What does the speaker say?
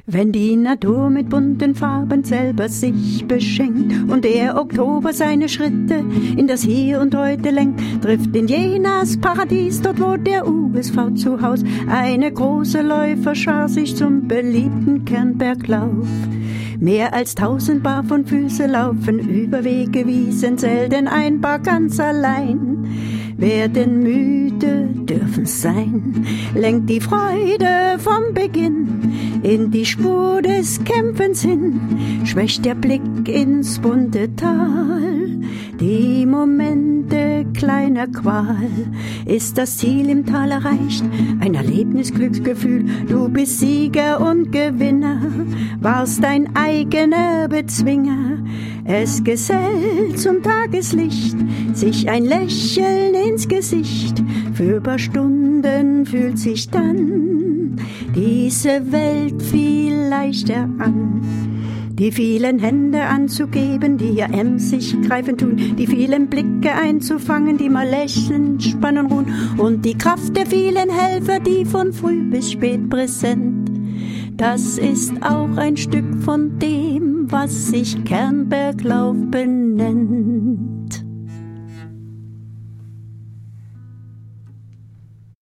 Wenn die Natur mit bunten Farben selber sich beschenkt und der Oktober seine Schritte in das Hier und Heute lenkt, trifft in Jenas Paradies, dort wo der USV zu Haus, eine große Läuferschar sich zum beliebten Kernberglauf. Mehr als 1000 Paar von Füße laufen über Wege, Wiesen, selten ein Paar ganz allein. Werden müde, dürfen's sein, lenkt die Freude vom Beginn in die Spur des Kämpfens hin, schwächt der Blick ins bunte Tal. Die Momente kleiner Qual, ist das Ziel im Tal erreicht, ein Erlebnis, Glücksgefühl, du bist Sieger und Gewinner, warst dein eigener Bezwinger. Es gesellt zum Tageslicht sich ein Lächeln ins Gesicht, für paar Stunden fühlt sich dann diese Welt viel leichter an. Die vielen Hände anzugeben, die ja emsig greifen tun, die vielen Blicke einzufangen, die mal lächeln, spannen, ruhen, und die Kraft der vielen Helfer, die von früh bis spät präsent. Das ist auch ein Stück von dem, was sich Kernberglauf benennt.